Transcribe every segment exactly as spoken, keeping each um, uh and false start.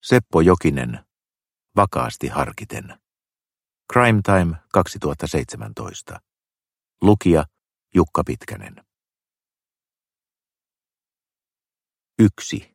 Seppo Jokinen, vakaasti harkiten. Crime Time kaksituhattaseitsemäntoista. Lukija Jukka Pitkänen. Yksi.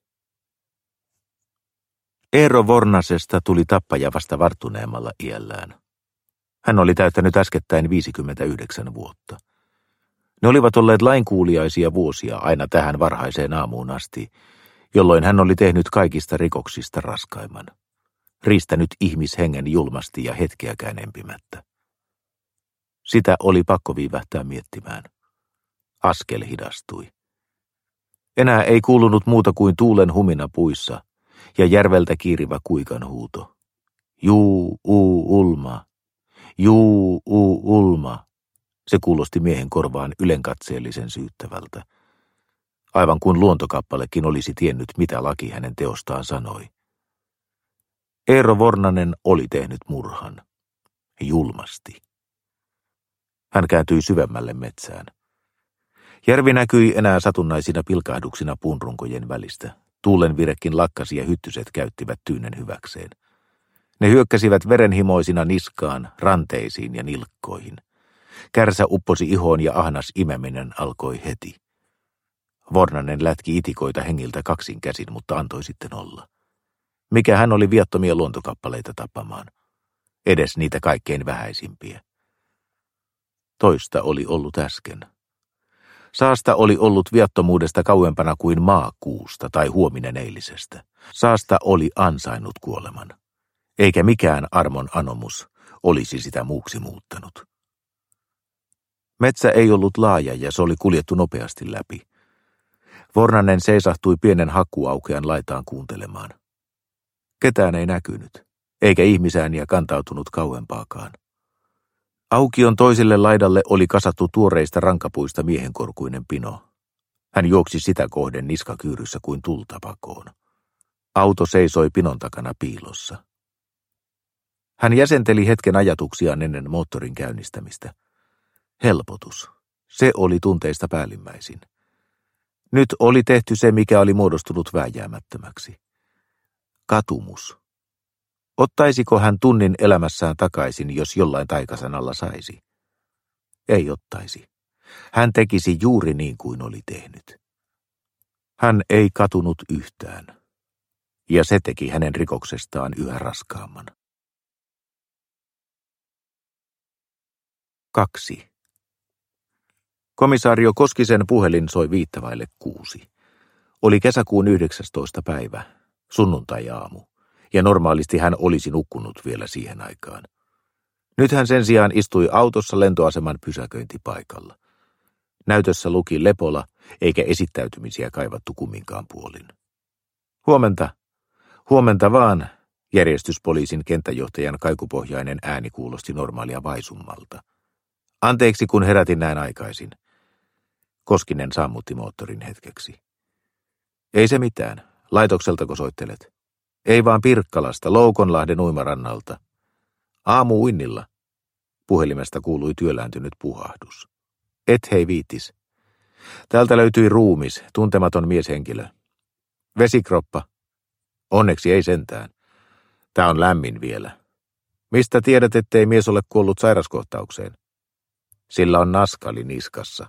Eero Vornasesta tuli tappaja vasta varttuneemmalla iällään. Hän oli täyttänyt äskettäin viisikymmentäyhdeksän vuotta. Ne olivat olleet lainkuuliaisia vuosia aina tähän varhaiseen aamuun asti, jolloin hän oli tehnyt kaikista rikoksista raskaimman. Riistänyt ihmishengen julmasti ja hetkeäkään empimättä. Sitä oli pakko viivähtää miettimään. Askel hidastui. Enää ei kuulunut muuta kuin tuulen humina puissa ja järveltä kiirivä kuikan huuto. Juu, uu, ulma. Juu, uu, ulma. Se kuulosti miehen korvaan ylenkatseellisen syyttävältä. Aivan kuin luontokappalekin olisi tiennyt, mitä laki hänen teostaan sanoi. Eero Vornanen oli tehnyt murhan. Julmasti. Hän kääntyi syvemmälle metsään. Järvi näkyi enää satunnaisina pilkahduksina puunrunkojen välistä. Tuulen virekin lakkasi ja hyttyset käyttivät tyynen hyväkseen. Ne hyökkäsivät verenhimoisina niskaan, ranteisiin ja nilkkoihin. Kärsä upposi ihoon ja ahnas imeminen alkoi heti. Vornanen lätki itikoita hengiltä kaksin käsin, mutta antoi sitten olla. Mikä hän oli viattomia luontokappaleita tappamaan. Edes niitä kaikkein vähäisimpiä. Toista oli ollut äsken. Saasta oli ollut viattomuudesta kauempana kuin maakuusta tai huominen eilisestä. Saasta oli ansainnut kuoleman. Eikä mikään armon anomus olisi sitä muuksi muuttanut. Metsä ei ollut laaja ja se oli kuljettu nopeasti läpi. Vornanen seisahtui pienen hakkuaukean laitaan kuuntelemaan. Ketään ei näkynyt, eikä ihmisääniä kantautunut kauempaakaan. Aukion toiselle laidalle oli kasattu tuoreista rankapuista miehenkorkuinen pino. Hän juoksi sitä kohden niskakyyryssä kuin tulta pakoon. Auto seisoi pinon takana piilossa. Hän jäsenteli hetken ajatuksiaan ennen moottorin käynnistämistä. Helpotus. Se oli tunteista päällimmäisin. Nyt oli tehty se, mikä oli muodostunut vääjäämättömäksi. Katumus. Ottaisiko hän tunnin elämässään takaisin, jos jollain taikasanalla saisi? Ei ottaisi. Hän tekisi juuri niin kuin oli tehnyt. Hän ei katunut yhtään. Ja se teki hänen rikoksestaan yhä raskaamman. Kaksi. Komisario Koskisen puhelin soi viittavaille kuusi. Oli kesäkuun yhdeksästoista päivä, sunnuntai-aamu, ja normaalisti hän olisi nukkunut vielä siihen aikaan. Nyt hän sen sijaan istui autossa lentoaseman pysäköintipaikalla. Näytössä luki Lepola, eikä esittäytymisiä kaivattu kumminkaan puolin. Huomenta, huomenta vaan, järjestyspoliisin kenttäjohtajan kaikupohjainen ääni kuulosti normaalia vaisummalta. Anteeksi, kun herätin näin aikaisin. Koskinen sammutti moottorin hetkeksi. Ei se mitään. Laitokseltako soittelet? Ei vaan Pirkkalasta, Loukonlahden uimarannalta. Aamu uinnilla. Puhelimesta kuului työlääntynyt puhahdus. Et hei viitis. Täältä löytyi ruumis, tuntematon mieshenkilö. Vesikroppa. Onneksi ei sentään. Tää on lämmin vielä. Mistä tiedät, ettei mies ole kuollut sairaskohtaukseen? Sillä on naskali niskassa.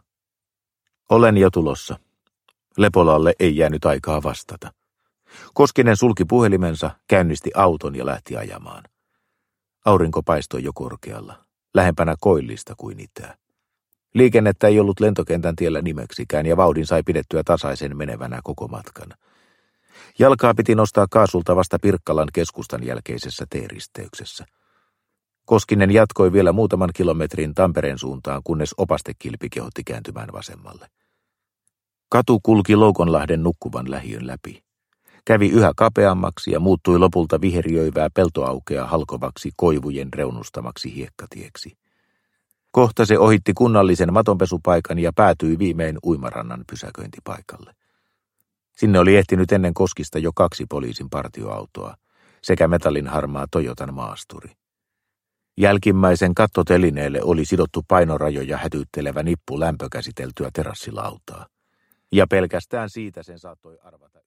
Olen jo tulossa. Lepolalle ei jäänyt aikaa vastata. Koskinen sulki puhelimensa, käynnisti auton ja lähti ajamaan. Aurinko paistoi jo korkealla, lähempänä koillista kuin itää. Liikennettä ei ollut lentokentän tiellä nimeksikään ja vauhdin sai pidettyä tasaisen menevänä koko matkan. Jalkaa piti nostaa kaasulta vasta Pirkkalan keskustan jälkeisessä T-risteyksessä. Koskinen jatkoi vielä muutaman kilometrin Tampereen suuntaan, kunnes opastekilpi kehotti kääntymään vasemmalle. Katu kulki Loukonlahden nukkuvan lähiön läpi. Kävi yhä kapeammaksi ja muuttui lopulta viheriöivää peltoaukea halkovaksi koivujen reunustamaksi hiekkatieksi. Kohta se ohitti kunnallisen matonpesupaikan ja päätyi viimein uimarannan pysäköintipaikalle. Sinne oli ehtinyt ennen Koskista jo kaksi poliisin partioautoa sekä metallinharmaa Toyotan maasturi. Jälkimmäisen kattotelineelle oli sidottu painorajoja hätyttelevä nippu lämpökäsiteltyä terassilautaa. Ja pelkästään siitä sen saattoi arvata